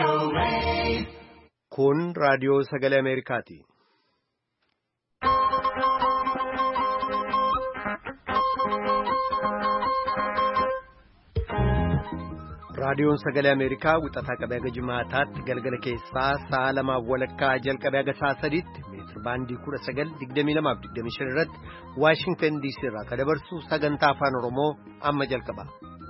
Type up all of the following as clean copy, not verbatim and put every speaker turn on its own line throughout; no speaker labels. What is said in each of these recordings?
Kun raadiyoo sagalee Ameerikaati. Raadiyoon sagalee Ameerikaa wixataa qabee haga Jimaataatti galgala keessaa sa'a lamaaf walakkaa jalqabee haga sa'a sadiitti meetir baandii 1922-25 irratti Waashingtan DC irraa kan dabarsu sagantaa afaan Oromoo amma jalqaba.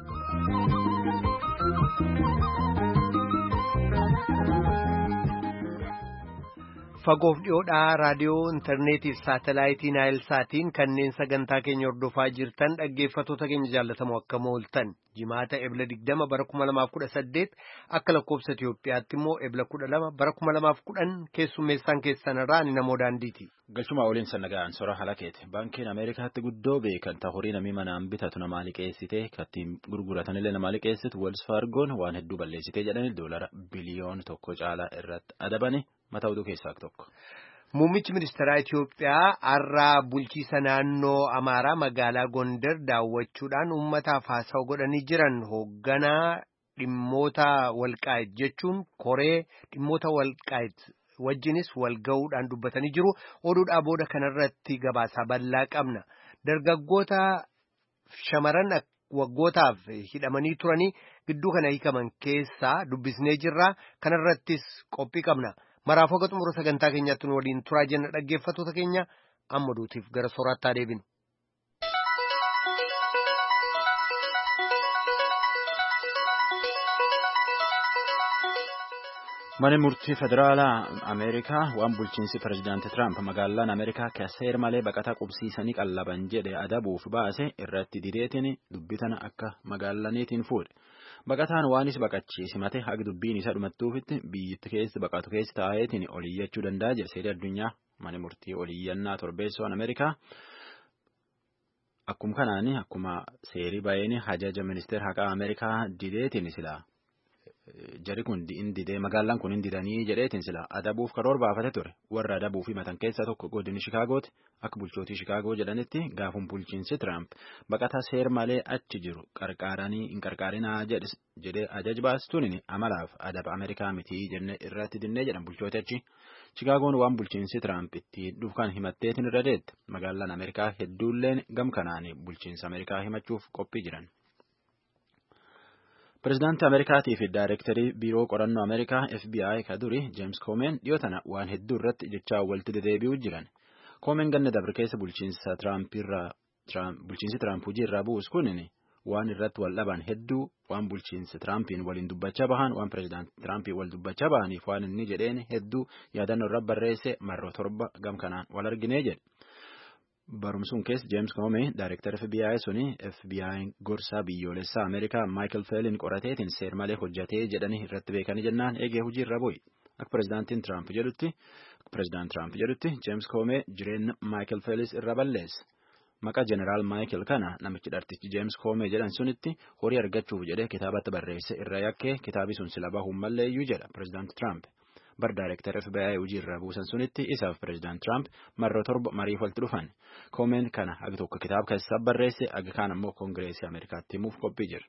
Fagoof dhiyoodhaa raadiyoo intarneetii saatalaayitii Naayilsaatiin kanneen sagantaa keenya hordofaa jirtan dhaggeeffattoota keenya jaallatamoo akkam ooltan jimaata ebla 20 bara 2018 akka lakkoofsa Itiyoophiyaatti immoo ebla 12 bara 2010 keessummeessaan keessanirraa ani namoo daandiiti.
Galchuma waliin sannagaan sora halakeeti. Baankiin Ameerikaatti guddoo beekamta horii namni manaan bitatu namaa liqeessitee kattiin gurguratanillee namaa liqeessitu Wells Fargoon waan hedduu balleessitee jedhanii $1 biliyoona caalaa irratti adabani. Mata oduu keessaa tokko.
Muummichi ministeeraa Itiyoophiyaa har'a bulchiisa naannoo Amaaraa magaalaa Gondar daawwachuudhaan uummataaf haasawa godhanii jiran hoogganaa dhimmoota walqaayit jechuun koree dhimmoota walqaayit wajjinis walga'uudhaan dubbatanii jiru. Oduudhaa booda kanarratti gabaasaa bal'aa qabna. Dargaggoota shamaran waggootaaf hidhamanii turanii gidduu kana hiikaman keessaa dubbisnee jirra. Kanarrattis qophii qabna. Maraafuu akka xumura sagantaa keenyaatti nu waliin turaa jenna dhaggeeffattoota keenya amma duutiif gara sooraattaa deebinu.
Mana murtii federaalaa Ameerikaa waan bulchiinsi pirezidaantii Tiraamp magaalaan Ameerikaa seera malee baqataa qubsiisanii qallaban jedhe adabuuf baase irratti dideetiin dubbitan akka magaalaniitiin fuudhe. Baqataan waanis baqachiisi mate haga dubbiin isa dhumattuufitti biyyatti keessa baqatu keessa taa'eetiin oliyyachuu danda'a jedhe seerri addunyaa mana murtii oliyyannaa torbeessoon Ameerikaa. Akkuma kanaani akkuma seerii baay'een hajaja ministeera haqaa Ameerikaa dideetiin silaa. Jari kun didee magaalaan kun didanii jedheetiin sila adabuuf karoora baafate ture warra adabuu fi matan keessaa tokko godini Shikaagooti akka bulchootii Shikaagoo jedhanitti gaafuun bulchiinsi Tiraamp baqataa seer malee achi jiru qarqaaranii hin qarqaarinaa jedhee ajaj baastuun amalaaf adaba Ameerikaa mitii jenne irratti dinnee jedhan bulchooti achi Shikaagoon waan bulchiinsi Tiraamp itti dhufkan himatteetiin irra deette magaalaan Ameerikaa hedduulleen gamkanaanii bulchiinsa Ameerikaa himachuuf qophii jiran. Pireezidaantii Ameerikaatii fi Daayirektarii Biiroo Qorannoo Ameerikaa FBI ka duri James Comey dhiyootana waan hedduu irratti jechaa walitti dedeebi'uu jiran. Comey ganna dabre keessa bulchiinsi Tiraamp hojii irraa bu'us kunin waan irratti wal dhaban hedduu waan bulchiinsi Tiraampiin waliin dubbachaa bahan waan pireezidaantii Tiraampiin wal dubbachaa bahaniif waan inni jedheen hedduu yaadannoo irra barreesse marroo 7 gamkanaan wal arginee jedhe. Barumsuun keessa James Comey Daayirektara FBI suni FBI gorsaa biyyoolessaa Ameerikaa Michael Flynn qorateetiin seer malee hojjatee jedhanii irratti beekanii jennaan eegee hojii irra bu'i. Akka pireezidaantiin Tiraamp jedhutti James Comey jireenya Michael Flynn irra balleesse. Maqaa Jeneraal Michael kana namichi dhartichi James Comey jedhan sunitti horii argachuuf jedhee kitaabatti barreesse irra yakkee kitaabii sun sila bahuun malleeyyuu jedha pireezidaantii Tiraamp. Bar Daayirektara FBI hojii irraa buusan sunitti isaaf pireezidaantii Tiraamp marroo 7 mariif walitti dhufan. Comey kana haga tokko kitaaba keessaa barreesse haga kaan ammoo Koongireesii Ameerikaatti himuuf qophii jira.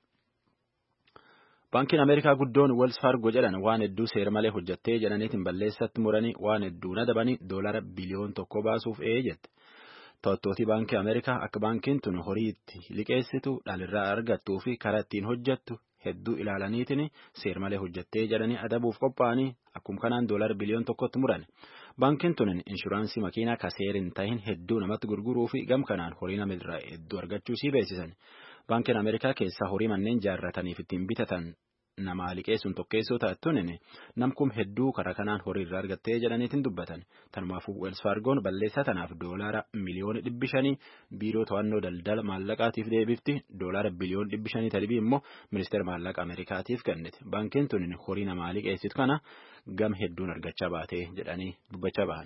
Baankiin Ameerikaa guddoon Wells Fargo jedhan waan hedduu seera malee hojjattee jedhaniitiin balleessatti muranii waan hedduu nadabanii $1 biliyoona baasuuf jette. To'attootii baankii Ameerikaa akka baankiin tun horii itti liqeessitu dhalirraa argattuu fi karaa ittiin hojjattu hedduu ilaalaniitiin seer malee hojjattee jedhanii adabuuf qophaa'anii akkuma kanaan $1 biliyoona muran. Baankiin tun inshuraansii makiinaa ka seerin tahin hedduu namatti gurguruu fi gamkanaan horii namirraa hedduu argachuu sii beeksisan. Baankiin Ameerikaa keessaa horii manneen jaarrataniif ittiin bitatan namaa liqeessuun tokkeessoo taattuun namkum hedduu karaa kanaan horii irraa argattee jedhaniitiin dubbatan. Tanumaafuu Wells Fargoon balleessaa tanaaf $500 miliyoona biiroo to'annoo daldala maallaqaatiif deebifti $1 biliyoona 500 talibii immoo ministeera maallaqa Ameerikaatiif kennite. Baankiin tun horii namaa liqeessitu kana gam hedduun argachaa baatee jedhanii dubbachaa bahan.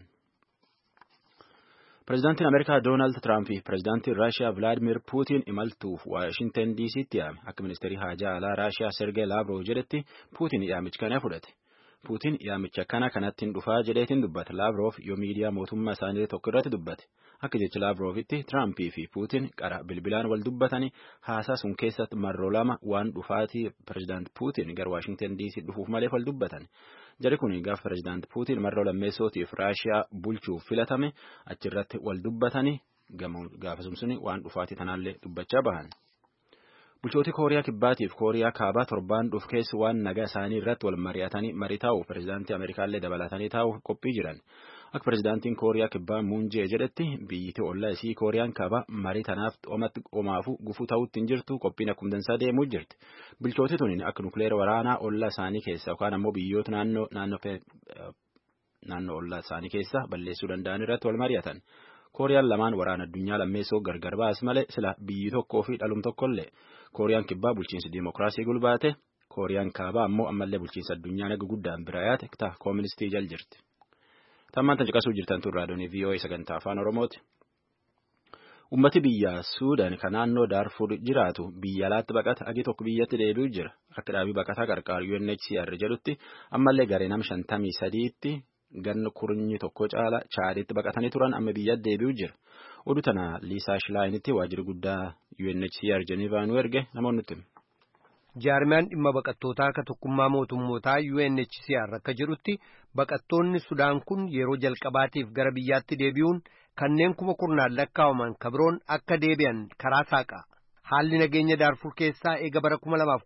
Pireezidaantiin Ameerikaa Doonaald Tiraamp fi pireezidaantiin Raashiyaa Vilaadimir Puutiin imaltuuf Waashintan DC'tti yaame. Akka ministeerii haajaa alaa Raashiyaa Sergey Lavrov jedhetti Puutiin yaamicha kana fudhate. Puutiin yaamicha kanatti hin dhufaa jedheetiin dubbate. Lavrov yoo miidiyaa mootummaa isaanii tokko irratti dubbate. Akka jecha Laavroovitti Tiraampii fi Puutiin qara bilbilaan wal dubbatanii haasaa sun keessatti marroo lama waan dhufaatii pireezidaant Puutiin gara Waashingtan DC dhufuuf malee wal dubbatan. Jari kun gaafa pireezidaant Puutiin marroo lammeessootiif Raashiyaa bulchuuf filatame achirratti wal dubbatanii gaafa sun waan dhufaatii tanaallee dubbachaa bahan. Bulchooti Kooriyaa Kibbaatiif Kooriyaa Kaabaa torbaan dhufu keessa waan nagaa isaanii irratti wal mari'atanii marii taa'uuf pireezidaantii Ameerikaallee dabalatanii taa'uuf qophii jiran. Akka pireezidaantiin Kooriyaa Kibbaa Muunjee jedhetti biyyittii ollaa isii Kooriyaan Kaabaa marii tanaaf omaafu gufuu ta'utti hin jirtu qophiin akkuma dansaa deemuu jirti. Bulchooti tuniin akka nukleera waraanaa ollaa isaanii keessa yookaan ammoo biyyoota naannoo ollaa isaanii keessa balleessuu danda'an irratti wal mari'atan. Kooriyaan lamaan waraana addunyaa lammeessoo gargar baas malee sila biyyi tokkoo fi dhalum tokkollee. Kooriyaan Kibbaa bulchiinsi diimokiraasii gulbaate Kooriyaan Kaabaa ammoo ammallee bulchiinsa addunyaa naga guddaan bira yaate kooministii jal jirti. Tammaan tan caqasuu jirtan tun raadiyoonii VOA sagantaa afaan Oromooti. Ummati biyya Suudaan kan naannoo Daarfur jiraatu biyya alaatti baqata agi tokko biyyatti deebi'u jira. Akka dhaabii baqataa qarqaaru UNHCR jedhutti ammallee garee nama 53tti ganna kurnyi tokko caala Chaaditti baqatanii turan amma biyyatti deebi'u jira. Oduu tana Liisaa Shilaayinitti waajjirri guddaa UNHCR Jenevaa nu erge namoonni nutti.
Jaarmiyaan dhimma baqattootaa akka tokkummaa mootummootaa UNHCR akka jedhutti baqattoonni Sudaan kun yeroo jalqabaatiif gara biyyaatti deebi'uun kanneen kuma kurnaan lakkaa'aman kabroon akka deebi'an karaa saaqa. Haalli nageenya Daarfur keessaa eega bara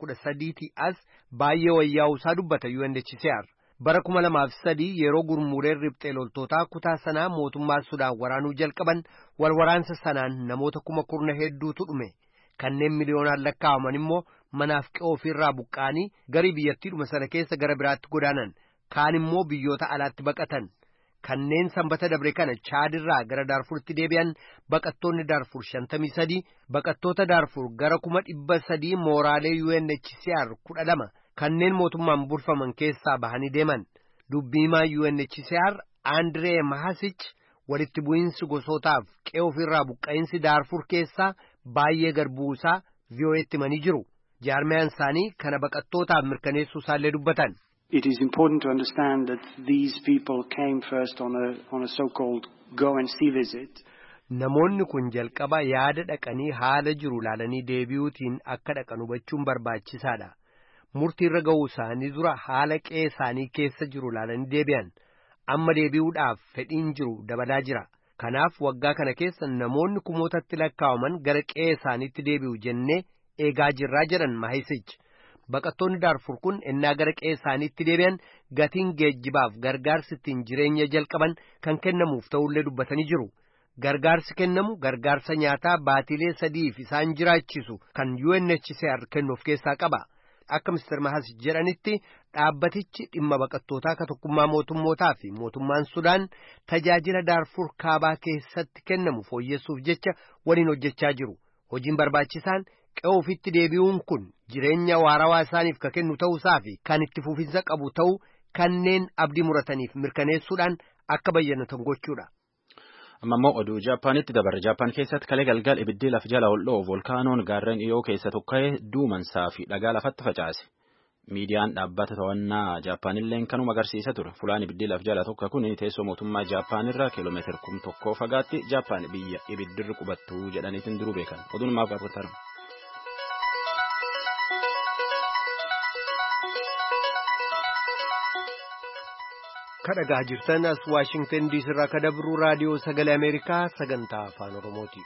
2013 as baay'ee wayyaa'uusaa dubbata UNHCR. Bara 2003 yeroo gurmuuleen riphxee loltootaa kutaa sanaa mootummaa Sudaan waraanuu jalqaban wal waraansa sanaan namoota kuma kurna hedduutu dhume. Kanneen miliyoonaan lakkaa'aman immoo manaaf qe'oo ofirraa buqqaanii garii biyyattiidhuma sana keessa gara biraatti godaanan kaan immoo biyyoota alaatti baqatan. Kanneen sanbata dabre kana Chaadirraa gara Daarfuritti deebi'an baqattoonni Daarfur 53 baqattoota Daarfur gara 300 mooraalee UNHCR 12 kanneen mootummaan bulfaman keessaa bahanii deeman. Dubbiimaa UNHCR Andree Mahasich walitti bu'iinsi gosootaaf qe'oo ofirraa buqqa'insi Daarfur keessaa baay'ee garbuusaa VOA'tti himanii jiru. Jaarmiyaan isaanii kana baqattootaaf mirkaneessuu isaallee dubbatan.
It is important to understand that these people came first on a so-called go and see visit.
Namoonni kun jalqaba yaada dhaqanii haala jiru laalanii deebi'uutiin akka dhaqan hubachuun barbaachisaadha. Murtii irra ga'uu isaanii dura haala qe'ee isaanii keessa jiru laalanii deebi'an. Amma deebi'uudhaaf fedhiin jiru dabalaa jira. Kanaaf waggaa kana keessa namoonni kumootatti lakkaa'aman gara qe'ee isaaniitti deebi'u jennee eegaa jirraa jedhan Mahisichi. Baqattoonni Daarfur kun ennaa gara qe'ee isaaniitti deebi'an gatiin geejjibaaf gargaarsi ittiin jireenya jalqaban kan kennamuuf ta'ullee dubbatanii jiru. Gargaarsi kennamu gargaarsa nyaataa baatilee 3 isaan jiraachisu kan UNHCR kennu of keessaa qaba. Akka Mr. Mahas jedhanitti dhaabbatichi dhimma baqattootaa ka tokkummaa mootummootaa fi mootummaan Sudaan tajaajila Daarfur kaabaa keessatti kennamu fooyyessuuf jecha waliin hojjechaa jiru. Hojiin barbaachisaan qe'oo ofitti deebi'uun kun jireenya waarawaa isaaniif ka kennu ta'uusaa fi kan itti fufinsa qabu ta'uu kanneen abdii murataniif mirkaneessuudhaan akka bayyanatan gochuudha.
Amma immoo oduu Jaappaanitti dabarre. Jaappaan keessatti kalee galgal ibiddi laf jala ol'oo volkaanoon gaarreen dhiyoo keessa tokka'ee duumansaa fi dhagaa lafatti facaase. Miidiyaan dhaabbata to'annaa Jaappaanillee kanuma agarsiisa ture. Fulaan ibiddi laf jala tokko kun teessoo mootummaa Jaappaanirraa kiiloomeetira 1,000 fagaatti Jaappaan biyya ibiddirri qubattu jedhaniitiin duruu beekan. Oduun maaf gaafatamu.
Kadhagaa jirtan as Waashingtan DC irraa ka dabru raadiyoo sagalee Ameerikaa sagantaa afaan Oromooti.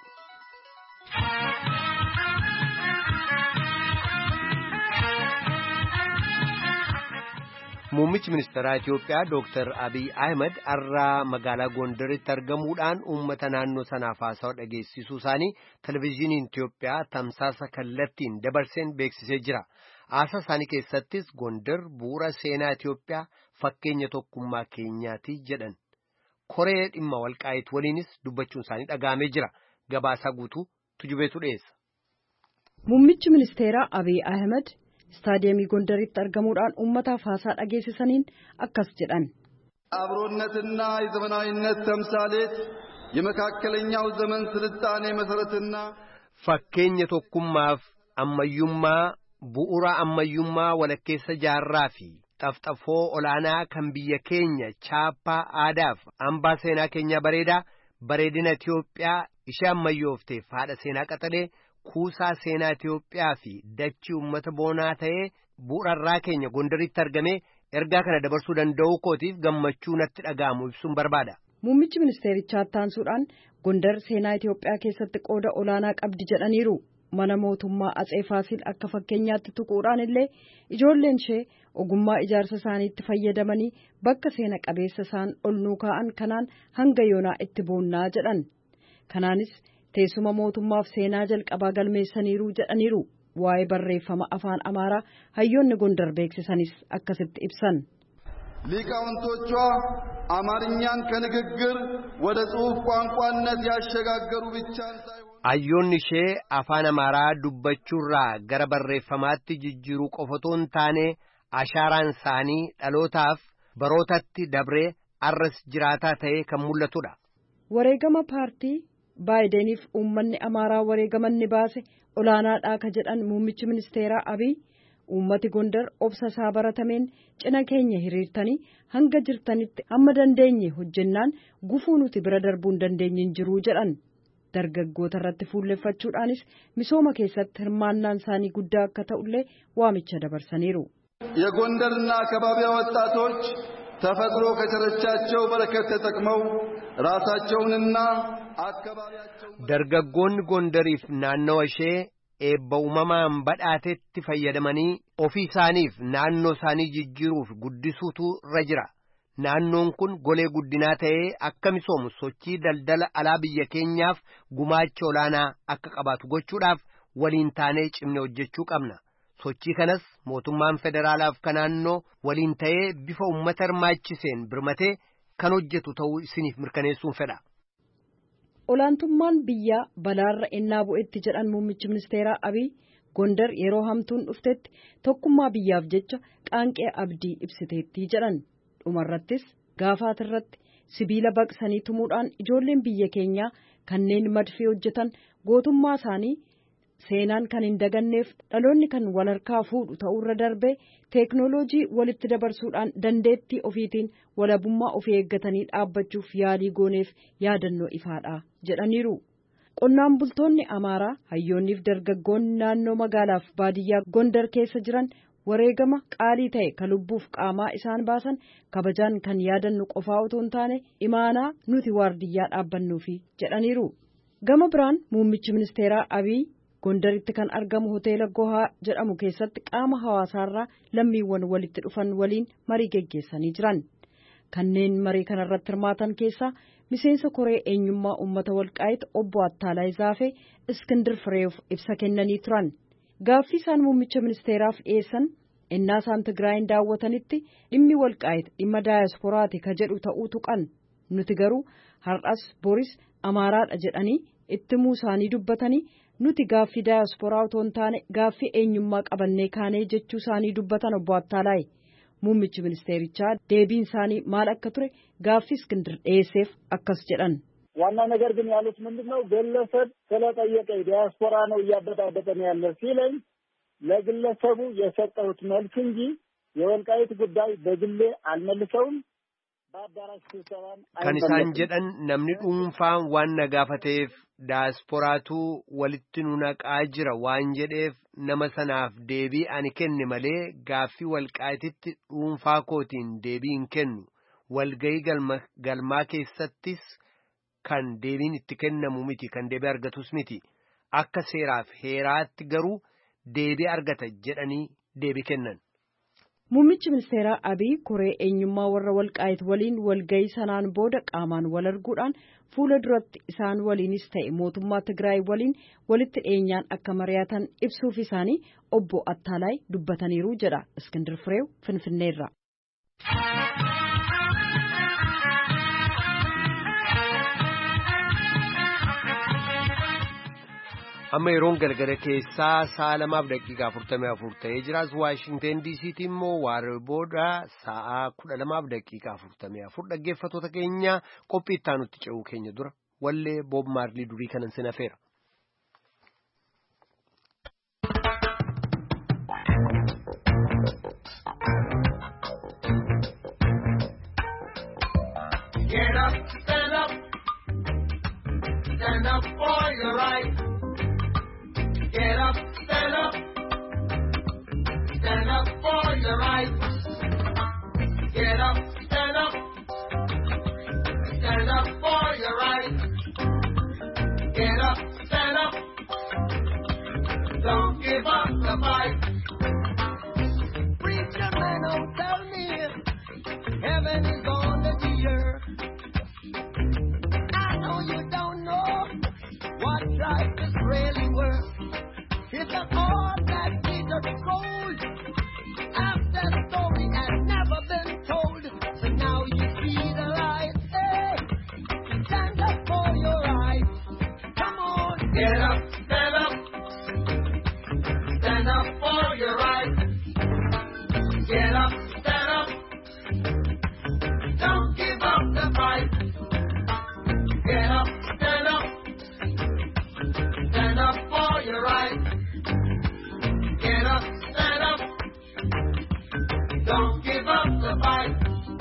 Muummichi ministeeraa Itiyoophiyaa Dr. Abiy Ahmed har'a magaalaa Gondaritti argamuudhaan uummata naannoo sanaaf haasawa dhageessisuu isaanii televizyiiniin Itiyoophiyaa tamsaasa kallattiin dabarseen beeksisee jira. Haasaa isaanii keessattis Gondar bu'uura seenaa Itiyoophiyaa fakkeenya tokkummaa keenyaati jedhan. Koree dhimma walqaayit waliinis dubbachuun isaanii dhagahamee jira. Gabaasaa guutuu tujubeetu dhiyeessa.
Muummichi ministeeraa Abiy Ahmed istaadiyeemii Gondaritti argamuudhaan uummataaf haasaa dhageessisaniin akkas jedhan.
አብሮነትና የዘመናዊነት ተምሳሌት የመካከለኛው ዘመን ስልጣኔ መሰረትና
fakkeenya tokkummaaf ammayyummaa bu'uura ammayyummaa walakkeessa jaarraa fi xafxafoo olaanaa kan biyya keenya chaappaa aadaaf hambaa seenaa keenya bareedaa bareedina Itiyoophiyaa ishee ammayyoofteef haadha seenaa qaxalee kuusaa seenaa Itiyoophiyaa fi dachii uummata boonaa ta'ee bu'uurarraa keenya Gondaritti argamee ergaa kana dabarsuu danda'uu kootiif gammachuu natti dhaga'amu ibsuun barbaada.
Muummichi ministeerichaa taansuudhaan Gondar seenaa Itiyoophiyaa keessatti qooda olaanaa qabdi jedhaniiru. Mana mootummaa Atsee Faasil akka fakkeenyaatti tuquudhaan illee ijoolleen ishee ogummaa ijaarsa isaaniitti fayyadamanii bakka seena qabeessa isaan ol nuu kaa'an kanaan hanga yoonaa itti boonnaa jedhan. Kanaanis teessuma mootummaaf seenaa jalqabaa galmeessaniiru jedhaniiru. Waa'ee barreeffama afaan Amaaraa hayyoonni Gondar beeksisanis akkasitti ibsan.
ሊቃውንቶቿ አማርኛን ከንግግር ወደ ጽሑፍ ቋንቋነት ያሸጋገሩ ብቻ ሳይሆን
hayyoonni ishee afaan Amaaraa dubbachuurraa gara barreeffamaatti jijjiiruu qofotoon taane ashaaraan isaanii dhalootaaf barootatti dabree arras jiraataa ta'ee kan mul'atudha.
Wareegama paartii Baayideniif uummanni Amaaraa wareegamanni baase olaanaadhaa ka jedhan muummichi ministeeraa Abiy uummati Gondar obsa isaa baratameen cina keenya hiriirtanii hanga jirtanitti hamma dandeenye hojjennaan gufuu nuti bira darbuun dandeenye hin jiru jedhan. Dargaggoota irratti fuulleffachuudhaanis misooma keessatti hirmaannaan isaanii guddaa akka ta'ullee waamicha dabarsaniiru.
የጎንደርና አካባቢዋ ወጣቶች ተፈጥሮ ከቸረቻቸው በረከት ተጠቅመው ራሳቸውንና አካባቢያቸውን
dargaggoonni Gondariif naannawa ishee eebba uumamaan badhaatetti fayyadamanii ofii isaaniif naannoo isaanii jijjiiruuf guddisuutu irra jira. Naannoon kun golee guddinaa ta'ee akka misoomu sochii daldala alaa biyya keenyaaf gumaacha olaanaa akka qabaatu gochuudhaaf waliin taanee cimne hojjechuu qabna. Sochii kanas mootummaan federaalaaf kan naannoo waliin ta'ee bifa uummata hirmaachiseen birmatee kan hojjetu ta'uu isiniif mirkaneessuun fedha.
Olaantummaan biyyaa balaarra ennaa bu'etti jedhan muummichi ministeeraa Abiy Gondar yeroo hamtuun dhuftetti tokkummaa biyyaaf jecha qaanqee abdii ibsiteetti jedhan. Dhumarrattis gaafaatirratti sibiila baqsanii tumuudhaan ijoolleen biyya keenyaa kanneen madfii hojjetan gootummaa isaanii seenaan kan hin daganneef dhaloonni kan wal harkaa fuudhu ta'uurra darbee teeknooloojii walitti dabarsuudhaan dandeettii ofiitiin walabummaa ofii eeggatanii dhaabbachuuf yaalii gooneef yaadannoo ifaadha jedhaniiru. Qonnaan bultoonni Amaaraa hayyoonniif dargaggoonni naannoo magaalaaf baadiyyaa Gondar keessa jiran wareegama qaalii ta'e ka lubbuuf qaamaa isaan baasan kabajaan kan yaadannu qofaa otoo hin taane imaanaa nuti waardiyyaa dhaabbannuufi jedhaniiru. Gama biraan muummichi ministeeraa Abiy Gondaritti kan argamu hoteela Gohaa jedhamu keessatti qaama hawaasaarraa lammiiwwan walitti dhufan waliin marii geggeessanii jiran. Kanneen marii kanarratti hirmaatan keessaa miseensa koree eenyummaa uummata Walqaayit obbo Attaalaa Zaafee Iskindir Fireef ibsa kennanii turan. Gaaffii isaan muummicha ministeeraaf dhiyeessan innaa isaan Tigraayin daawwatanitti dhimmi Walqaayit dhimma daayasporaati ka jedhu ta'uu tuqan. Nuti garuu har'as boris Amaaraadha jedhanii ittimuu isaanii dubbatanii nuti gaaffii daayasporaa otoo hin taane gaaffii eenyummaa qabannee kaanee jechuu isaanii dubbatan obbo Attaalaa. Muummichi ministeerichaa deebiin isaanii maal akka ture gaaffii Iskindir dhiyeesseef akkas jedhan.
ዋና ነገር ግን ያሉት ምንድነው ግለሰብ ስለጠየቀኝ ዲያስፖራ ነው እያበጣበጠን ያለ ሲለኝ ለግለሰቡ የሰጠሁት መልስ እንጂ የወልቃይት ጉዳይ በግሌ አልመልሰውም በአዳራሽ ስብሰባን
kan isaan jedhan namni dhuunfaan waan na gaafateef daasporaatu walitti nu naqaa jira waan jedheef nama sanaaf deebii ani kenne malee gaaffii Walqaayititti dhuunfaa kootiin deebii hin kennu walgayii galmaa keessattis kan deebiin itti kennamu miti kan deebii argatus miti akka seeraaf heeraatti garuu deebii argata jedhanii deebii kennan.
Muummichi ministeeraa Abiy koree eenyummaa warra Walqaayit waliin walgayii sanaan booda qaamaan wal arguudhaan fuula duratti isaan waliinis ta'e mootummaa Tigraay waliin walitti dhiyeenyaan akka mari'atan ibsuuf isaanii obbo Attaalaa dubbataniiru jedha Iskindir Fireew Finfinneerraa.
amma yeroon galgala keessaa 2:44 ta'ee jiraas Waashingteen DC'tti immoo waaree booda 12:44 dhaggeeffattoota keenya qophii itti aanutti ce'uu keenya dura wallee Boob Maarlii durii kanan sinafeera. Get up, stand up.
your right. Get up, stand up. Stand up for your right. Get up, stand up. Don't give up the fight. Preacher man, don't tell me heaven is on the earth. I know you don't know what life is really worth. It's not all that Jesus told. After the story has never been told. So now you see the light. Hey, stand up for your right. Come on, get up, stand up. Stand up for your right. Get up, stand up. Don't give up the fight. Get up, stand up. Stand up for your right. Get up, stand up. Don't give up the fight.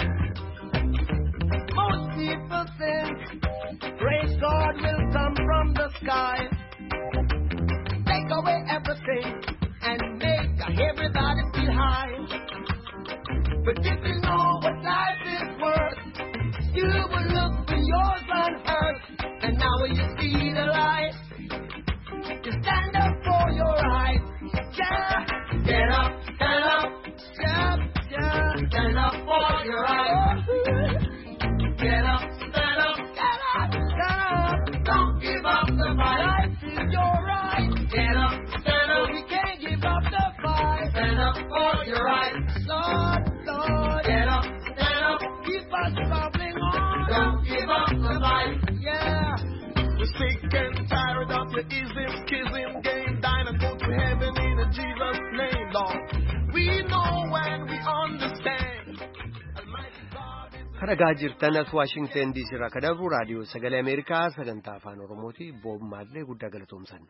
Most people think grace God will come from the sky, take away everything and make everybody feel high. But if you know what life is worth, you will look for yours on earth. And now when you see the light, you stand up for your right. Yeah, get up, stand up. Yeah, yeah, stand up for your right. Get up, stand up. Get up, stand up. Don't give up the fight. Life is your right. Get up, stand up. We can't give up the fight. Stand up for your right. Lord, Lord. Get up, stand up. Keep us bubbling on. Don't give up the fight. Yeah. We're sick and tired of your ism, schism, game, dine and go to heaven in a Jesus name, Lord. We know when we understand. Almighty God is...
Haragaa jirtan as Washington DC irraa kadabru raadiyoo sagalee Ameerikaa sagantaa afaan Oromooti Boob Maadlee guddaa galatoomsanna.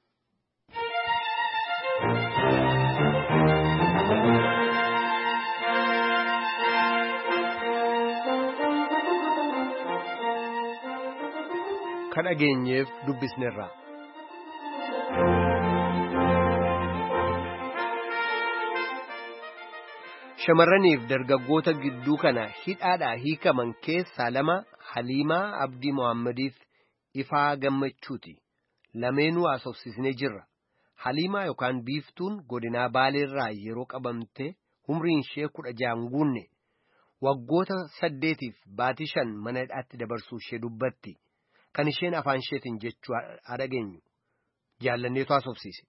Kan dhageenyeef dubbisneerra. Shamarraniif dargaggoota gidduu kana hidhaadhaa hiikaman keessaa lama Haliimaa Abdii Mohammadiif Ifaa Gammachuuti. Lameenuu haasofsiisnee jirra. Haliimaa yookaan Biiftuun godinaa Baaleerraa yeroo qabamte umriin ishee 16 guunne. Waggoota 8 baatii 5 mana hidhaatti dabarsuu ishee dubbatti. Kan isheen afaan isheetiin jechuu dhageenyu. Jaallanneetu haasofsiise.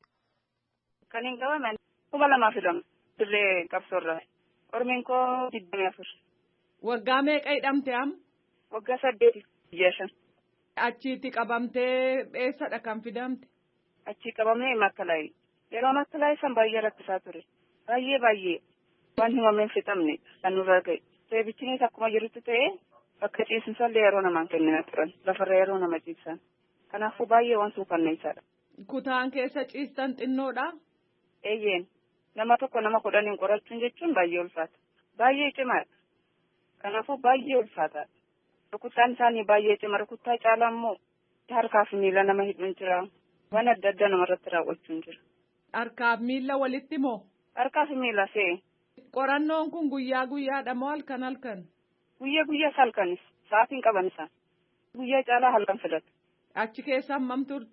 Kan hin qabaman 2002 dirree qabsoorraa. Ormiin koo 24.
Waggaa meeqa hidhamte am?
Waggaa 8 jeeshan.
Achiitti qabamtee eessadha kan fidamte?
Achii qabamee Makkalaay. Yeroo Makkalaay san baay'ee rakkisaa ture. Baay'ee. Waan himameen fixamne kan nurra ga'e. Seebichinis akkuma jirutti ta'ee bakka ciisinsallee yeroo namaan kennina turan. Lafarra yeroo nama ciisan. Kanaafuu baay'ee waan suukanneessaadha.
Kutaan keessa ciistan xinnoodha?
Eeyyeen. Nama tokko nama 10 qorachuun jechuun baay'ee ulfaata. Baay'ee cimaadha. Kanaafuu baay'ee ulfaata. Rukuttaan isaanii baay'ee cima. Rukuttaa caalaa immoo harkaaf miila nama hidhuun jira. Waan adda addaa namarratti raawwachuun jira.
Harkaaf miila walitti moo?
Harkaaf miila see.
Qorannoon kun guyyaadha moo halkan?
Guyyaa halkanis. Sa'aatiin qaban isaan. Guyyaa caalaa halkan filatu.
Achi keessa hammam turte?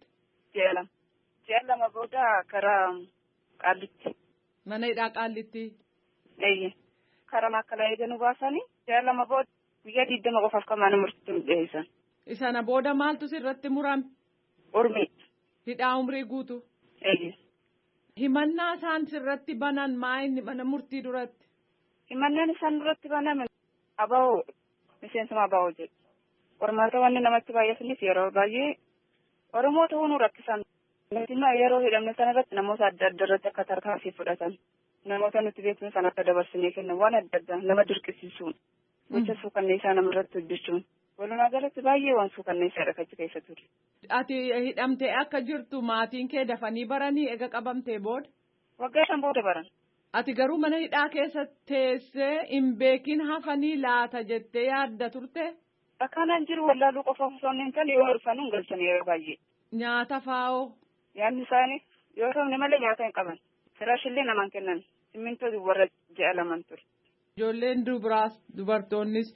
Ji'a lama booda karaa Qaallitti.
Mana hidhaa Qaallitti?
Eeyyee. Karaa Makkalaay eeganu baasanii ji'a lama booda guyyaa 20 qofaaf kan mana murtiitti dhiyeessan.
Isana booda maaltu sirratti murame?
Ormi.
Hidhaa umrii guutu?
Eeyyee.
Himannaa isaan sirratti banan maayinni mana murtii duratti?
Himannaan isaan duratti baname aba'oo miseensuma aba'oo jedhu. Qormaata wanni namatti baay'ataniif yeroo baay'ee Oromoo ta'uu nu rakkisan. Mootummaa yeroo hidhamne sanarratti namoota adda addaa irratti akka tarkaanfii fudhatan. Namoota nuti beeknu sana akka dabarsinee kennan waan adda addaa nama dirqisiisuun. Gocha suukanneessaa namarratti hojjechuun. Walumaa galatti baay'ee waan suukanneessaadha achi keessa ture.
Ati hidhamtee akka jirtu maatiin kee dafanii baranii ega qabamtee booda?
Waggaa 5 booda baran.
Ati garuu mana hidhaa keessa teessee hin beekin hafanii laata jettee yaadda turte?
Akkanaan jiru wallaaluu qofaaf osoo hin taane yoo dhufan hin galchan yeroo baay'ee.
Nyaata faa'oo?
Yaadni isaanii yoo ta'u malee nyaata hin qaban. Firaashillee namaan kennan. simmintoo warra ji'a laman ture.
Ijoolleen dubaraas dubartoonnis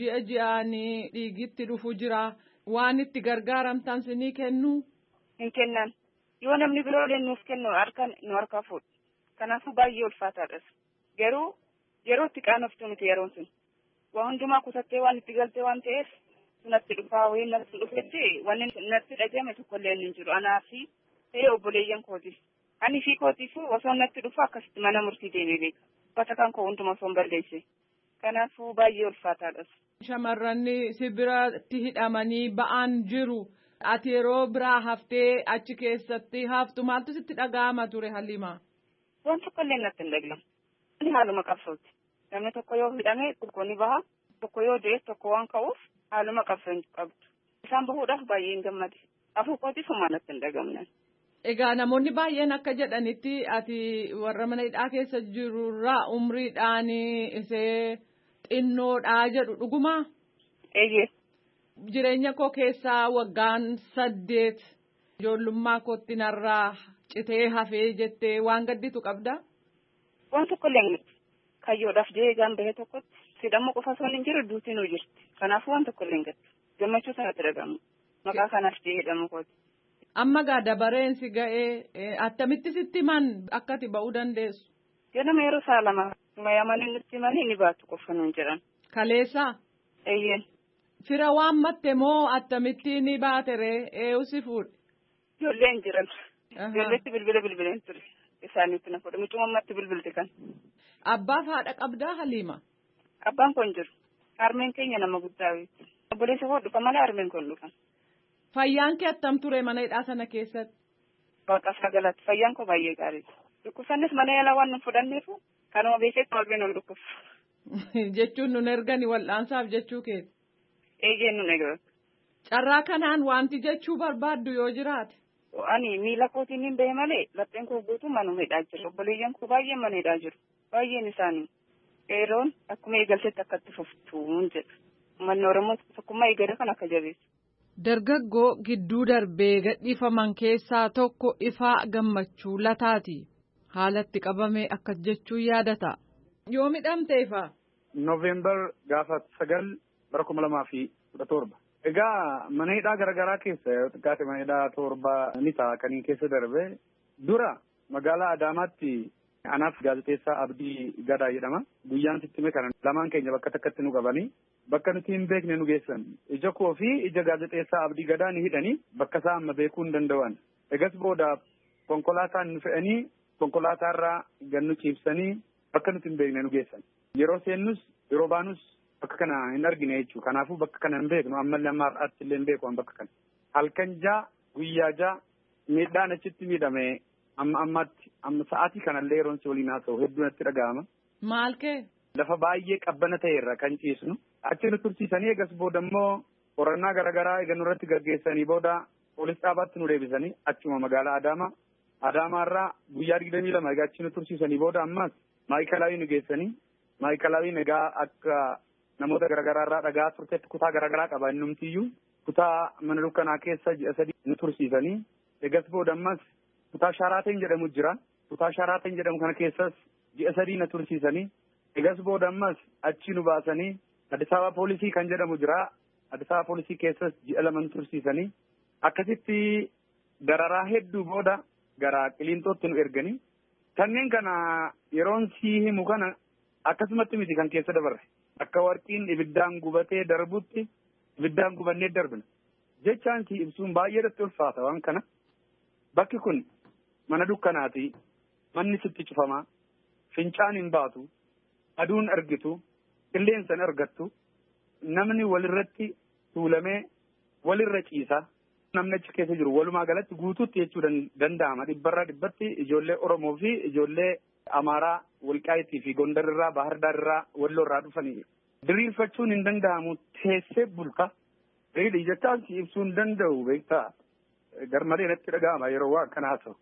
ji'aanii dhiigitti dhufu jira. Waan itti gargaaramtan sinii kennu.
Hin kennan. Yoo namni biroo nuuf kennu harkaa fuudhu. Kanaafuu baay'ee ulfaataadhas. Garuu yeroo itti qaanoftu nuti yeroon sun. Waa hundumaa kutattee waan itti galtee waan ta'eef natti dhufaa wayii natti dhufetti wanni natti dhagahame tokkollee hin jiru. Anaa fi ta'ee obboleeyyan kootiif. Ani fi kootiif osoo natti dhufu akkasitti mana murtii deemee beeka. Uffata kan koo hundumaa osoo hin balleesse. Kanaafuu baay'ee ulfaataadhas.
Shamarran si biratti hidhamanii ba'an jiru. Ati yeroo biraa haftee achi keessatti haftu maaltu sitti dhaga'ama ture Haliima?
Waan tokkollee natti hin dhaga'amu. Ani haaluma qabsooti. Namni tokko yoo hidhame tokko ni baha. Tokko yoo du'e tokko waan ka'uuf haaluma qabsoo qabdu. Isaan bahuudhaaf baay'ee hin gammade. Afuu kootiif homaa natti hin dhaga'amne.
Egaa namoonni baay'een akka jedhanitti ati warra mana hidhaa keessa jirurraa umriidhaan isee xinnoodhaa jedhu dhugumaa?
Eeyyee.
Jireenya koo keessaa waggaan 8 ijoollummaa kootti narraa citee hafee jettee waan gadditu qabdaa?
Waan tokkollee hin jirtu. Kayyoodhaaf jeegaan bahee tokkotti sidhamuu qofa osoo hin jiru duutiin jirti. Kanaafuu waan tokkollee hin gattu. Gammachuu sanatti dhagamu. Maqaa kanaaf jee hidhamu kooti.
Amma gaa dabareen si ga'ee attamitti sitti himan akka ati ba'uu dandeessu?
Ganama yeroo saa lama mayamanii nutti himanii ni baatu qofa nuun jedhan.
Kaleessaa?
Eeyyeen.
Fira waan matte moo attamitti ni baateree eeyusi fuudhe?
Ijoolleen jiran. Ijoolleetti bilbileen ture. Isaaniitti na fuudhe. Mucuma ammatti bilbilte kan.
Abbaaf haadha qabdaa Haliima?
Abbaan kun jiru. Harmeen keenya nama guddaa beektu. Obboleessa koo dhufa malee harmeen kun dhufan.
Fayyaan kee attam ture mana hidhaa sana keessatti?
Waaqaaf sagalaatti. Fayyaan koo baay'ee gaariidha. Dhukkubsannis mana yaalaa waan nu fudhanneefu kanuma beeketti wal beenuun dhukkubsu.
Jechuun nun ergani wal'aansaaf jechuu keeti?
Eeyyeen nun eegatu.
Carraa kanaan wanti jechuu barbaaddu yoo jiraate?
Ani miila kootiin hin bahe malee lapheen koo guutuu manuma hidhaa jiru. Obboleeyyan koo baay'een mana hidhaa jiru. Baay'een isaanii. Yeroon akkuma eegaltetti akka itti fuftuun jedhu. Uummanni Oromoo tokkummaa eegale kan akka jabeessu.
Dargaggoo gidduu darbee gadhiifaman keessaa tokko Ifaa Gammachuu Lataati. Haalatti qabamee akkas jechuun yaadata. Yoo midhamte Ifaa?
Noovembar gaafa 9 bara 2017. Egaa mana hidhaa garaagaraa keessa yoo xiqqaate mana hidhaa 7 ni ta'a kan keessa darbe. Dura magaalaa Adaamaatti anaaf gaazexeessaa Abdii Gadaa jedhama. Guyyaan sittime kana lamaan keenya bakka takkatti nu qabanii bakka nuti hin beekne nu geessan. Ija koo fi ija gaazexeessaa Abdii Gadaa ni hidhanii bakka isaa amma beekuu hin danda'an. Egas booda konkolaataan nu fe'anii konkolaataarraa gannu ciibsanii bakka nuti hin beekne nu geessan. Yeroo seennus yeroo baanus bakka kana hin argine jechuudha. Kanaafuu bakka kana hin beeknu ammallee amma har'aatti illee hin beeku bakka kana. Halkan jaa guyyaa jaa miidhaan achitti miidhame ammaatti sa'aatii kanallee yeroon si waliin haasa'u hedduu natti dhaga'ama.
Maal kee?
Lafa baay'ee qabbana ta'erra kan ciisnu. Achi nu tursiisanii eegas booda immoo qorannaa garaagaraa eega nurratti gaggeessanii booda poolis dhaabaatti nu deebisanii achuma magaalaa Adaamaa. Adaamaarraa guyyaa 22 egaa achi nu tursiisanii booda ammas maayikalaawii nu geessanii maayikalaawii egaa akka namoota garaagaraarraa dhagaa turteetti kutaa garaagaraa qaba innumtiyyuu kutaa mana dukkanaa keessa ji'a 3 nu tursiisanii eegas booda ammas kutaa Sharaateen jedhamu jira. Kutaa Sharaateen jedhamu kana keessas ji'a 3 na tursiisanii eegas booda ammas achi nu baasanii Addis Ababa poolisii kan jedhamu jira. Addis Ababa poolisii keessas ji'a 2 tursiisanii akkasitti dararaa hedduu booda gara Qiliintootti nu erganii kanneen kana yeroon sii himu kana akkasumatti miti kan keessa dabarre akka warqiin ibiddaan gubatee darbutti ibiddaan gubannee darbina jechaan si ibsuun baay'ee irratti ulfaata waan kana bakki kun mana dukkanaati manni sitti cufamaa fincaan hin baatu aduun argitu qilleensan argattu namni walirratti tuulamee walirra ciisa. Namni achi keessa jiru walumaa galatti guutuutti jechuu danda'ama. 100% ijoollee Oromoo fi ijoollee Amaaraa Walqaayitii fi Gondarirraa Bahardaarraa Walloorraa dhufanii diriirfachuun hin danda'amu teessee bulta. Reedii jechaan si ibsuu hin danda'u beektaa garmalee natti dhaga'ama yeroo waa akkanaa ta'u.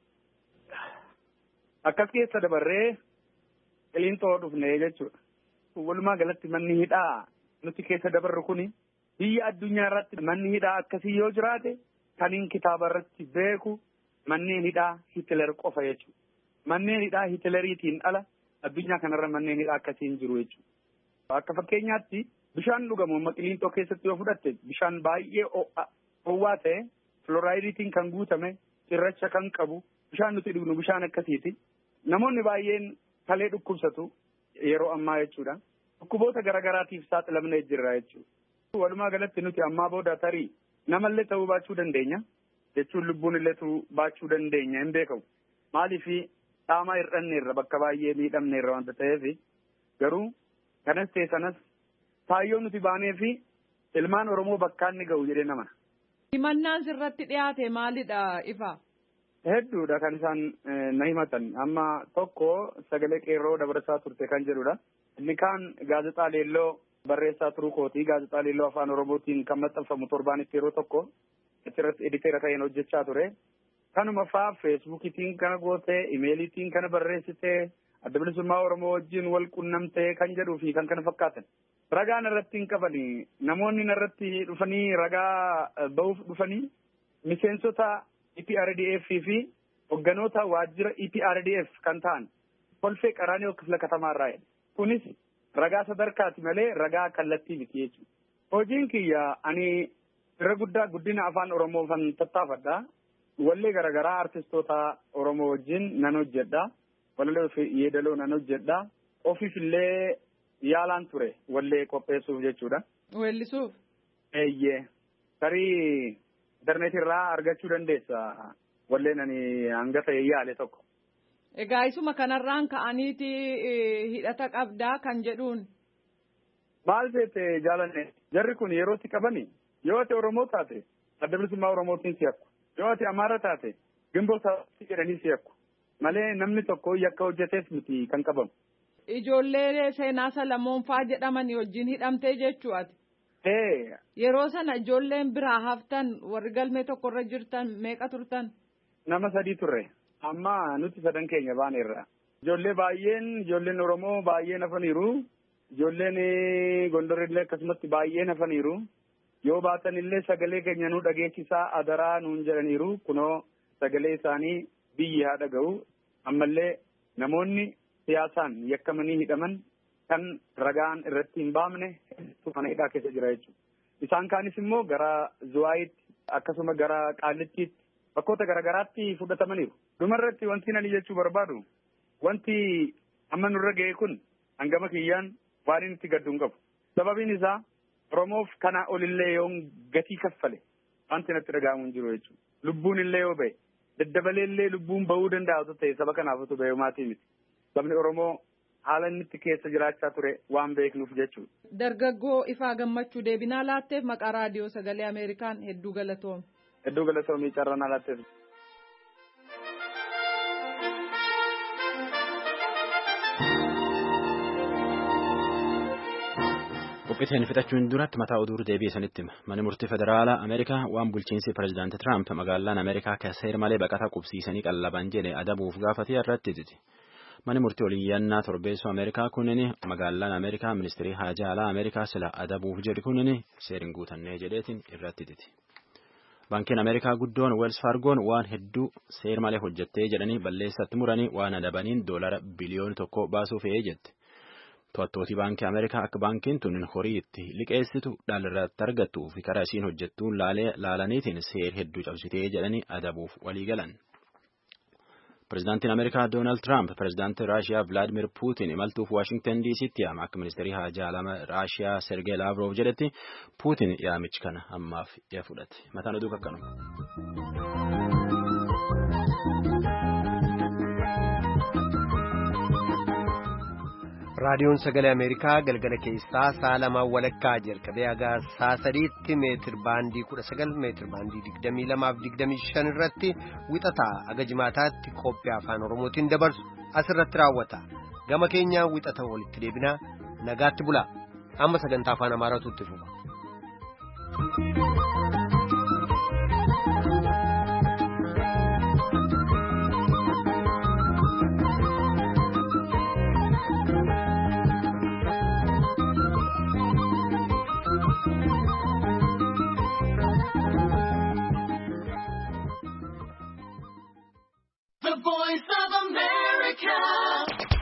Akkas keessa dabarree Qiliintoo dhufnee jechuudha. Walumaa galatti manni hidhaa nuti keessa dabarru kuni biyya addunyaa irratti manni hidhaa akkasii yoo jiraate kaniin kitaaba irratti beeku manneen hidhaa Hitler qofa jechuudha. Manneen hidhaa Hitleriitiin ala addunyaa kanarra manneen hidhaa akkasiin jiru jechuudha. Akka fakkeenyaatti bishaan dhugamu amma Qiliinxoo keessatti yoo fudhatte bishaan baay'ee ho'aa ta'e filoraayidiitiin kan guutame cirracha kan qabu bishaan nuti dhugnu bishaan akkasiiti. Namoonni baay'een kalee dhukkubsatu yeroo ammaa jechuudha. Dhukkuboota garaagaraatiif saaxilamnee jirra jechuudha. Walumaa galatti nuti ammaa booda tarii namallee ta'uu baachuu dandeenya jechuun lubbuun illee baachuu dandeenya hin beekamu. Maaliif dhaamaa hir'anneerra bakka baay'ee miidhamneerra wanta ta'eef garuu kanas ta'e sanas taayyoo nuti baanee fi ilmaan Oromoo bakkaan ni ga'u jedhee namana.
Himannaan sirratti dhiyaate maalidha ifa?
Hedduudha kan isaan na himatan. Amma tokko sagalee qeerroo dabarsaa turte kan jedhudha. Inni kaan gaazexaa leelloo barreessaa turuu kooti. Gaazexaa leelloo afaan Oromootiin kan maxxanfamu torbaanitti yeroo tokko achirratti editeera ta'een hojjechaa ture. Kanuma fa'aa feesbuukiitiin kana gootee, imeeliitiin kana barreessitee, adda bilisummaa Oromoo wajjin wal qunnamtee kan jedhuu fi kan kana fakkaatan. Ragaan irratti hin qabanii namoonni irratti dhufanii ragaa ba'uuf dhufanii miseensota EPRDF fi hogganoota waajjira EPRDF kan ta'an kolfee qaraanii kifla katamaarraa jedhe. Kunis ragaa sadarkaati malee ragaa kallattii miti jechuudha. Hojiin kiyya ani irra guddaa guddina afaan Oromoo kan tattaafadha. Wallee garaagaraa artistoota Oromoo wajjin nan hojjedha. Wallee yeedaloo nan hojjedha. Ofiifillee yaalaan ture wallee qopheessuuf jechuudha.
Weellisuuf?
Eeyyee. Tarii interneet irraa argachuu dandeessa walleen ani hanga ta'e yaale tokko.
Egaa isuma kanarraan ka'aniiti hidhata qabdaa kan jedhuun.
Maal seete jaalanne jarri kun yerootti qabani yoo ati Oromoo taate adda bilisummaa Oromootiin si yakku yoo ati Amaara taate gimboo isaatti jedhanii si yakku malee namni tokko yakka hojjeteef miti kan qabamu.
Ijoollee seenaa Salamoonfaa jedhamanii wajjin hidhamtee jechuu ati. Yeroo sana ijoolleen biraa haftan warri galmee tokkorra jirtan meeqa turtan?
Nama 3 turre. Amma nuti 7 keenya baaneerra. Ijoolleen Oromoo baay'een hafaniiru. Ijoolleen Gondorillee akkasumatti baay'een hafaniiru. Yoo baatan illee sagalee keenya nu dhageessisaa adaraa nuun jedhaniiru. Kunoo sagalee isaanii biyyi haa dhaga'u. Ammallee namoonni siyaasaan yakkamanii hidhaman kan ragaan irratti hin baamne mana hidhaa keessa jira jechuudha. Isaan kaanis immoo gara Zuwaayitti akkasuma gara Qaallittiitti bakkoota garaagaraatti fudhatamaniiru. Dhumarratti wanti ani jechuu barbaadu wanti amma nurra ga'e kun hangama kiyyaan waan inni itti gaddu hin qabu. Sababiin isaa Oromoof kanaa olillee yoo gatii kaffale wanti natti dhaga'amu hin jiru jechuudha. Lubbuun illee yoo ba'e daddabalee illee lubbuun ba'uu danda'a ta'e saba kanaafatu ba'e maatii miti. Sabni Oromoo haala inni itti keessa jiraachaa ture waan beeknuuf jechuudha.
Dargaggoo Ifaa Gammachuu deebinaa laatteef maqaa raadiyoo sagalee Ameerikaan hedduu galatoom.
Hedduu galatoomii carranaa laatteef.
Qophiiteen fixachuun duratti mataa oduu deebi'isanitti hima. Manni murtii federaalaa Ameerikaa waan bulchiinsi pirezidaantii Tiraamp magaalaan Ameerikaa seera malee baqataa qubsiisanii qallaban jedhe adabuuf gaafatee irratti diti. Manni murtii oliyyannaa torbeessoo Ameerikaa kunin magaalaan Ameerikaa ministeerii haajaa alaa Ameerikaa sila adabuuf jedhu kunin seerin guutannee jedheetiin irratti diti. Baankiin Ameerikaa guddoon Wells Fargoon waan hedduu seera malee hojjettee jedhanii balleessatti muranii waan adabaniin $1 biliyoona baasuuf jette. To'attooti baankii Ameerikaa akka baankiin tun horii itti liqeessitu dhaalirratti argattuu fi karaa isiin hojjettuun laalaniitiin seera hedduu cabsitee jedhanii adabuuf walii galan. Pirezidaantiin Ameerikaa Doonaald Tiraamp pirezidaantii Raashiyaa Vilaadimir Puutin imaltuuf Waashingtan DC'tti yaama akka ministeerii haajaa alaa Raashiyaa Sergey Laavrov jedhetti Puutin yaamichi kana ammaaf fudhate. Mataan oduu kakkanuma.
raadiyoon sagalee Ameerikaa galgala keessaa sa'a 2 walakkaa jalqabee haga sa'a 3tti meetir baandii 19 meetir baandii 22 irratti wixataa haga jimaataatti qophii afaan Oromootiin dabarsu asirratti raawwata. Gama keenyaa wixata walitti deebinaa nagaatti bulaa. Amma sagantaa afaan Amaaraatu itti fufa.